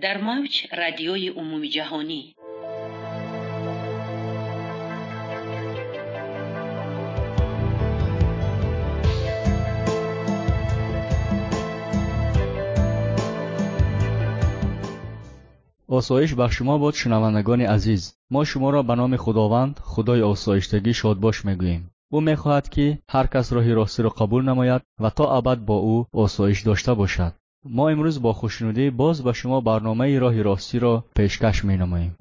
در موج رادیوی عمومی جهانی. آسایش بر شما باد شنوندگان عزیز. ما شما را به نام خداوند خدای آسایشتگی شادباش میگوییم. او میخواهد که هر کس راه راستی را قبول نماید و تا ابد با او آسایش داشته باشد. ما امروز با خوشنودی باز به شما برنامه راه راستی را پیشکش مینماییم.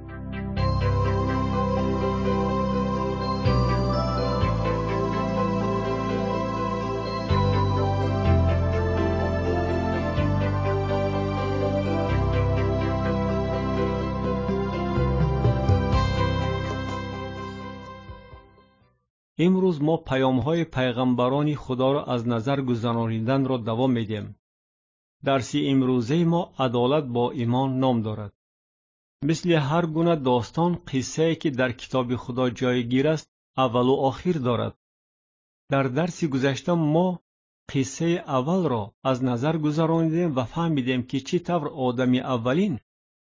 امروز ما پیام‌های پیغمبران خدا را از نظر گذراندن را دوام میدیم. درس امروزه ما عدالت با ایمان نام دارد. مثل هر گونه داستان قصه‌ای که در کتاب خدا جایگیر است اول و آخر دارد. در درس گذشته ما قصه اول را از نظر گذراندیم و فهمیدیم که چطور آدم اولین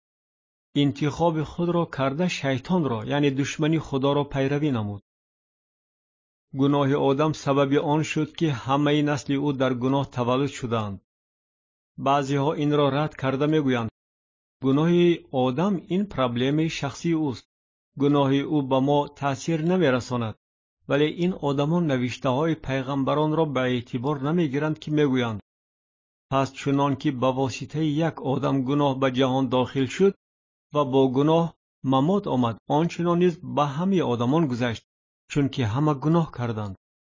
انتخاب خود را کرده شیطان را یعنی دشمنی خدا را پیروی نمود. گناه آدم سبب آن شد که همه نسل او در گناه تولد شدند. بعضی ها این را رد کرده میگویند گناه آدم این پرابلم شخصی اوست. گناه او به ما تأثیر نمیرساند. ولی این آدمان نوشته های پیغمبران را به اعتبار نمیگیرند که میگویند پس چنان که به واسطه یک آدم گناه به جهان داخل شد و با گناه ممات آمد، آنچنان نیز به همه آدمان گذشت چون که همه گناه کردند.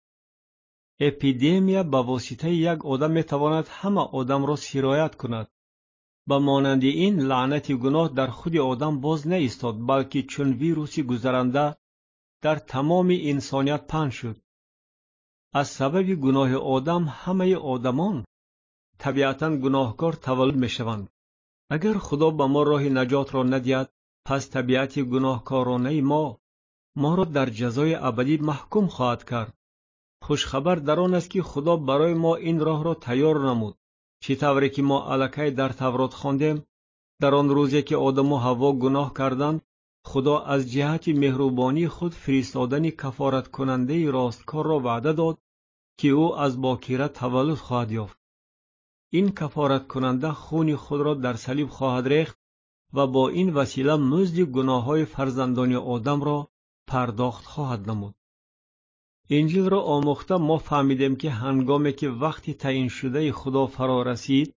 اپیدمیا به واسطه یک آدم میتواند همه آدم را سرایت کند. به مانند این لعنت گناه در خود آدم باز نایستاد، بلکه چون ویروسی گذرنده در تمام انسانیت پخش شد. از سبب گناه آدم همه آدمان طبیعتاً گناهکار تولد میشوند. اگر خدا به ما راه نجات را ندهد، پس طبیعت گناهکارانه ما را در جزای ابدی محکوم خواهد کرد. خوشخبر در آن است که خدا برای ما این راه را تیار نمود. چطوری که ما الکی در تورات خواندیم، در آن روزی که آدم و حوا گناه کردند، خدا از جهت مهربانی خود فرستادن کفارت کننده راستکار را وعده داد که او از باکره تولد خواهد یافت. این کفارت کننده خون خود را در صلیب خواهد ریخت و با این وسیله مزد گناه‌های فرزندان آدم را پرداخت خواهد نمود. انجیل را آموخته ما فهمیدیم که هنگامی که وقتی تعیین شده خدا فرا رسید،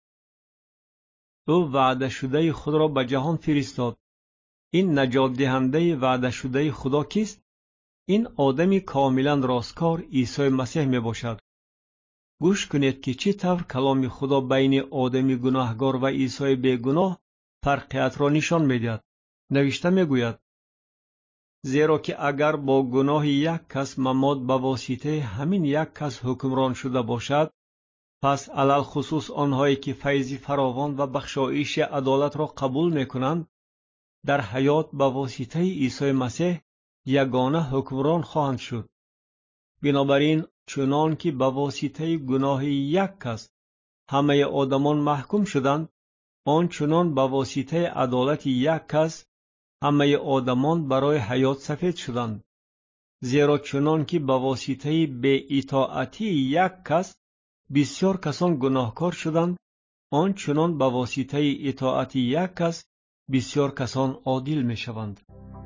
او وعده شده خود را به جهان فرستاد. این نجات دهنده وعده شده خدا کیست؟ این آدمی کاملا راستکار عیسی مسیح می باشد. گوش کنید که چطور کلام خدا بین آدمی گناهکار و عیسی بیگناه فرقیت را نشان می‌دهد. نوشته میگوید زیرا که اگر با گناه یک کس ممات به واسطه همین یک کس حکمران شده باشد، پس علل خصوص آنهایی که فیض فراوان و بخشایش عدالت را قبول میکنند در حیات به واسطه عیسی مسیح یگانه حکمران خواهند شد. بنابراین چنان که به واسطه گناه یک کس همه آدمان محکوم شدند، آنچنان به واسطه عدالت یک کس همه آدمان برای حیات سفید شدند. زیرا چنان که به واسطه بی اطاعتی یک کس بسیار کسان گناهکار شدند، آنچنان به واسطه اطاعت یک کس بسیار کسان عادل می شوند.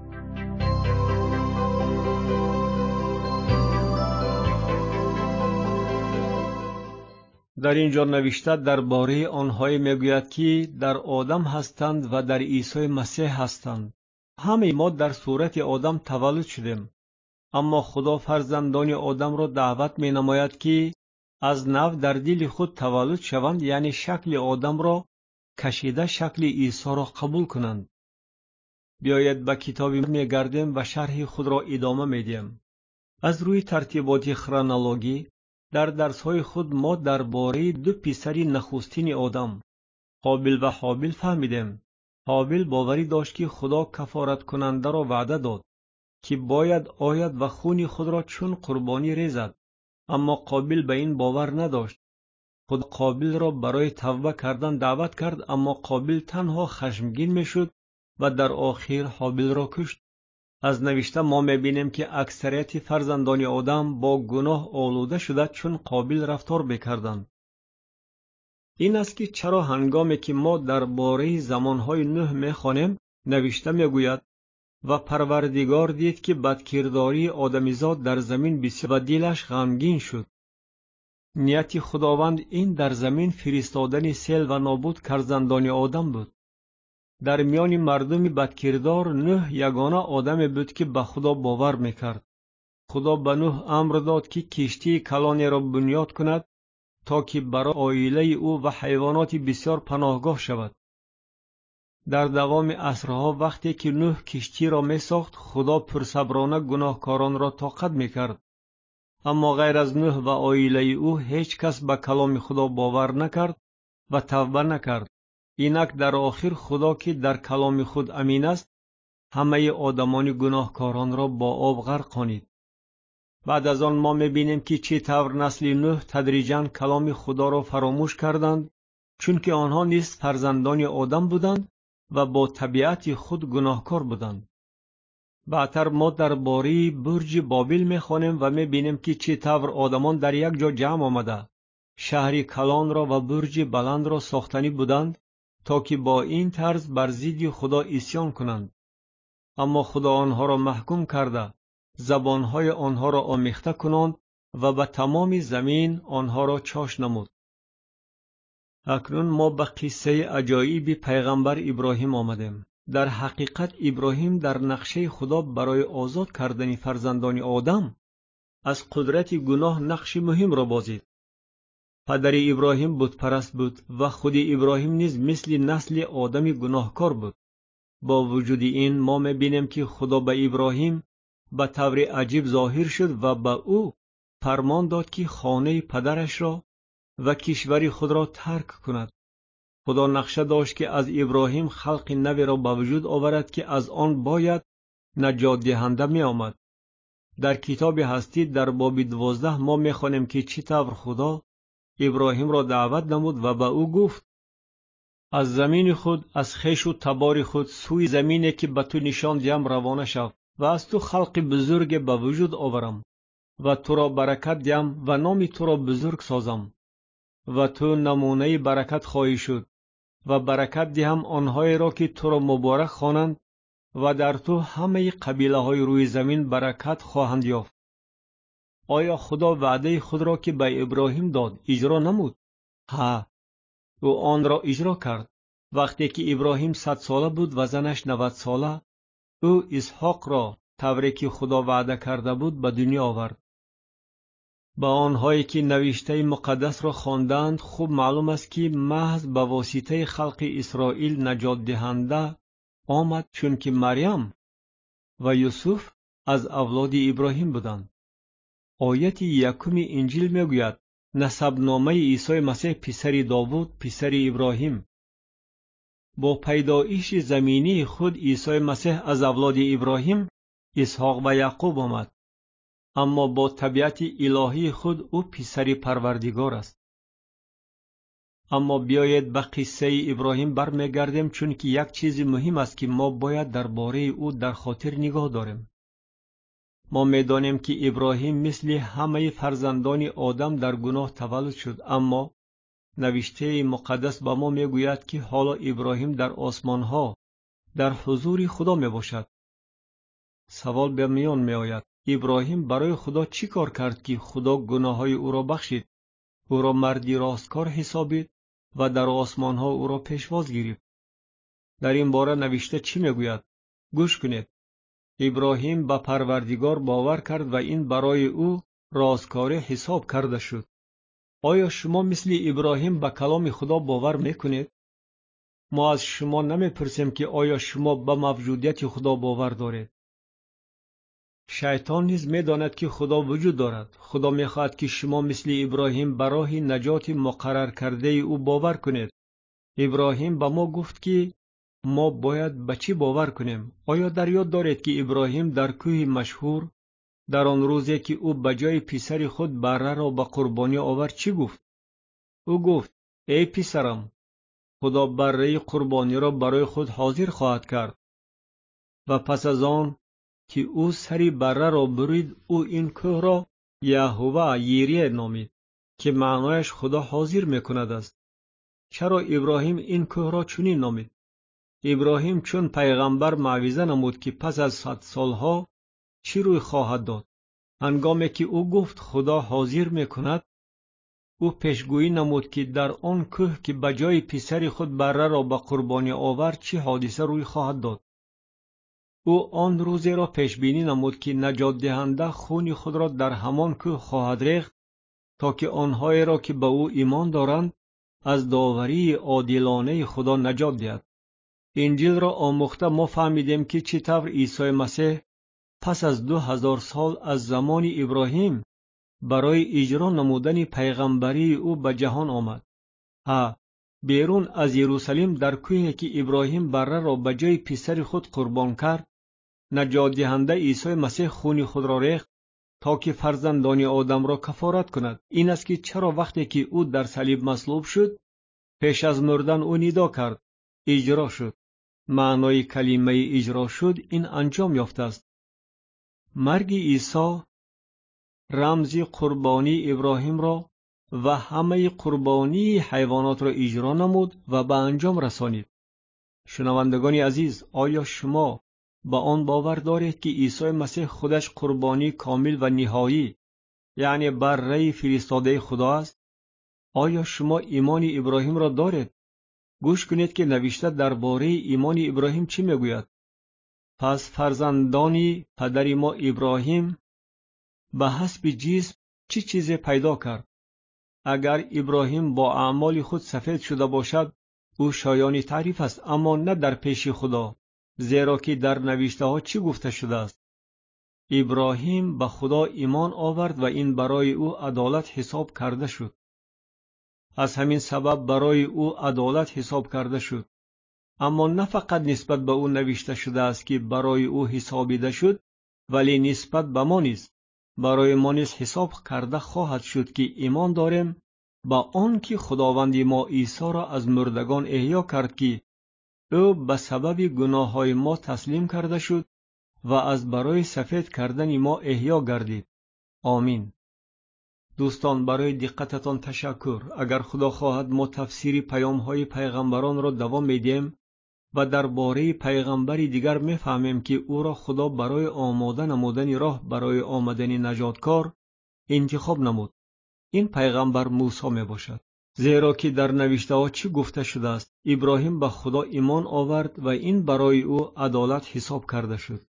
در اینجا نوشته درباره آنهایی میگوید که در آدم هستند و در عیسی مسیح هستند. همه ما در صورت آدم تولد شدیم، اما خدا فرزندان آدم را دعوت می نماید که از نو در دل خود تولد شوند، یعنی شکل آدم را کشیده شکل عیسی را قبول کنند. بیایید به کتاب می گردیم و شرح خود را ادامه می دیم. از روی ترتیبات خرونولوژی در درس‌های خود ما درباره دو پسر نخستین آدم، قابیل و هابیل فهمیدیم. هابیل باوری داشت که خدا کفارت کننده را وعده داد که باید آید و خون خود را چون قربانی ریزد، اما قابیل به این باور نداشت. خدا قابل را برای توبه کردن دعوت کرد، اما قابل تنها خشمگین میشد و در آخر حابیل را کشت. از نوشته ما میبینیم که اکثریت فرزندان آدم با گناه آلوده شده چون قابل رفتار بکردند. این است که چرا هنگامی که ما درباره زمانهای نوح میخوانیم، نوشته میگوید و پروردگار دید که بدکرداری آدمیزاد در زمین بسیار و دلش غمگین شد. نیت خداوند این در زمین فرستادن سیل و نابود کردن آدم بود. در میان مردم بدکردار نوح یگانه آدمی بود که به خدا باور میکرد. خدا به نوح امر داد که کشتی کلانی را بنیاد کند تا که برای عائله او و حیوانات بسیار پناهگاه شود. در دوام عصرها وقتی که نوح کشتی را می ساخت، خدا پرصبرانه گناهکاران را طاقت می کرد. اما غیر از نوح و عائله او هیچ کس به کلام خدا باور نکرد و توبه نکرد. اینک در آخر خدا که در کلام خود امین است، همه آدمان گناهکاران را با آب غرقانید. بعد از آن ما می بینیم که چطور نسل نوح تدریجاً کلام خدا را فراموش کردند، چون که آنها نیز فرزندان آدم بودند و با طبیعت خود گناهکار بودند. بعدتر ما درباره برج بابل می‌خوانیم و می‌بینیم که چطور آدمان در یک جا جمع آمده شهری کلان را و برج بلند را ساختنی بودند تا که با این طرز بر ضد خدا عصیان کنند. اما خدا آنها را محکوم کرده زبانهای آنها را آمیخته کنند و به تمام زمین آنها را چاش نمود. اکنون ما به قصه عجایب پیغمبر ابراهیم آمدیم. در حقیقت ابراهیم در نقشه خدا برای آزاد کردن فرزندان آدم از قدرت گناه نقش مهم را بازید. پدر ابراهیم بت پرست بود و خود ابراهیم نیز مثل نسل آدم گناهکار بود. با وجود این ما می‌بینیم که خدا به ابراهیم به طور عجیب ظاهر شد و به او فرمان داد که خانه پدرش را و کشور خود را ترک کند. خدا نقشه داشت که از ابراهیم خلق نوی را به وجود آورد که از آن باید نجات دهنده می آمد. در کتاب هستی در باب 12 ما می خوانیم که چطور خدا ابراهیم را دعوت نمود و به او گفت: از زمین خود، از خویش و تبار خود سوی زمینی که به تو نشان دهم روانه شو و از تو خلق بزرگ به وجود آورم و تو را برکت دهم و نام تو را بزرگ سازم و تو نمونه برکت خواهی شد و برکت دهم آنهایی را که تو را مبارک خوانند و در تو همه قبیله های روی زمین برکت خواهند یافت. آیا خدا وعده خود را که به ابراهیم داد اجرا نمود؟ ها، او آن را اجرا کرد. وقتی که ابراهیم 100 ساله بود و زنش 90 ساله، او اسحاق را طوری که خدا وعده کرده بود به دنیا آورد. با آنهایی که نوشته مقدس را خواندند خوب معلوم است که محض به واسطه خلق اسرائیل نجات دهنده آمد، چون که مریم و یوسف از اولاد ابراهیم بودند. آیت 1 انجیل میگوید نسب نامه عیسی مسیح پسر داوود پسر ابراهیم. با پیدایش زمینی خود عیسی مسیح از اولاد ابراهیم، اسحاق و یعقوب آمد، اما با طبیعت الهی خود او پسر پروردگار است. اما بیایید به قصه ابراهیم برمیگردیم، چون که یک چیز مهم است که ما باید درباره او در خاطر نگاه داریم. ما میدانیم که ابراهیم مثل همه فرزندان آدم در گناه تولد شد، اما نوشته مقدس به ما میگوید که حالا ابراهیم در آسمانها در حضور خدا میباشد. سوال به میان میآید: ابراهیم برای خدا چی کار کرد که خدا گناههای او را بخشید، او را مردی راستکار حسابید و در آسمانها او را پیشواز گرفت؟ در این باره نوشته چی میگوید؟ گوش کنید. ابراهیم به پروردگار باور کرد و این برای او راستکاری حساب کرده شد. آیا شما مثل ابراهیم به کلام خدا باور میکنید؟ ما از شما نمیپرسیم که آیا شما به موجودیت خدا باور دارید. شیطان نیز میداند که خدا وجود دارد. خدا میخواهد که شما مثل ابراهیم به راه نجات مقرر کرده او باور کنید. ابراهیم به ما گفت که ما باید به چی باور کنیم؟ آیا در یاد دارید که ابراهیم در کوه مشهور در آن روزی که او به جای پسر خود بره را به قربانی آورد چی گفت؟ او گفت: ای پسرم، خدا بره قربانی را برای خود حاضر خواهد کرد. و پس از آن که او سری بره را برید، او این کوه را یهوه ییره نامید که معنایش خدا حاضر میکند است. چرا ابراهیم این کوه را چنین نامید؟ ابراهیم چون پیغمبر موعظه نمود که پس از 100 سالها چی روی خواهد داد. هنگامی که او گفت خدا حاضر میکند، او پیشگویی نمود که در آن کوه که به جای پسر خود بره را به قربانی آورد چه حادثه روی خواهد داد. او آن روزی را پیش بینی نمود که نجات دهنده خون خود را در همان کوه خواهد ریخت تا که آنهایی را که به او ایمان دارند از داوری عادلانه خدا نجات دهد. انجیل را آموخته ما فهمیدیم که چطور عیسی مسیح پس از 2000 سال از زمان ابراهیم برای اجرا نمودن پیغمبری او به جهان آمد. بیرون از یروشلیم در کوهی که ابراهیم بره را به جای پسر خود قربان کرد، نجات دهنده عیسی مسیح خون خود را ریخت تا که فرزندان آدم را کفارت کند. این است که چرا وقتی که او در صلیب مصلوب شد، پیش از مردن او ندا کرد: اجرا شد. معنای کلمه اجرا شد این انجام یافته است. مرگ عیسی رمزی قربانی ابراهیم را و همه قربانی حیوانات را اجرا نمود و به انجام رسانید. شنوندگان عزیز، آیا شما با آن باور دارید که عیسی مسیح خودش قربانی کامل و نهایی، یعنی بره فرستاده خدا است؟ آیا شما ایمان ابراهیم را دارید؟ گوش کنید که نوشته درباره ایمان ابراهیم چی میگوید. پس فرزندان پدر ما ابراهیم به حسب جسم چی چیزی پیدا کرد؟ اگر ابراهیم با اعمال خود سفید شده باشد، او شایان تعریف است، اما نه در پیش خدا، زیرا که در نوشته ها چی گفته شده است؟ ابراهیم به خدا ایمان آورد و این برای او عدالت حساب کرده شد. از همین سبب برای او عدالت حساب کرده شد. اما نه فقط نسبت به او نوشته شده است که برای او حسابیده شد، ولی نسبت به ما نیست. برای ما نیز حساب کرده خواهد شد که ایمان داریم با آن که خداوند ما عیسی را از مردگان احیا کرد که او به سبب گناه های ما تسلیم کرده شد و از برای سفید کردن ما احیا گردید. آمین. دوستان، برای دقتتان تشکر. اگر خدا خواهد ما تفسیر پیام های پیغمبران را دوام میدیم و درباره پیغمبری دیگر میفهمیم که او را خدا برای آماده نمودن راه برای آمدن نجاتکار انتخاب نمود. این پیغمبر موسی می باشد. زیرا که در نوشته ها چی گفته شده است؟ ابراهیم به خدا ایمان آورد و این برای او عدالت حساب کرده شد.